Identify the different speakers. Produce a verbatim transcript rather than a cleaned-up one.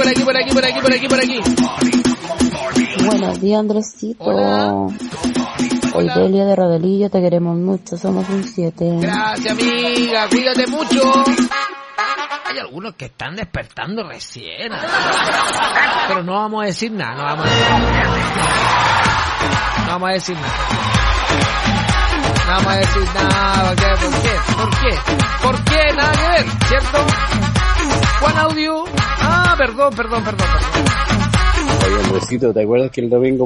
Speaker 1: por aquí, por aquí, por aquí, por aquí, por aquí.
Speaker 2: Buenos días, Andresito.
Speaker 1: Hola.
Speaker 2: Soy Delia de Rodelillo, te queremos mucho, somos un siete.
Speaker 1: Gracias, amiga, cuídate mucho. Hay algunos que están despertando recién. Pero no vamos a decir nada, no vamos a decir nada. No vamos a decir nada. No vamos a decir nada. ¿Por qué? ¿Por qué? ¿Por qué? Nada que ver, ¿cierto? Juan Audio. Ah, perdón, perdón, perdón, perdón.
Speaker 3: Oye, Andresito, ¿te acuerdas que el domingo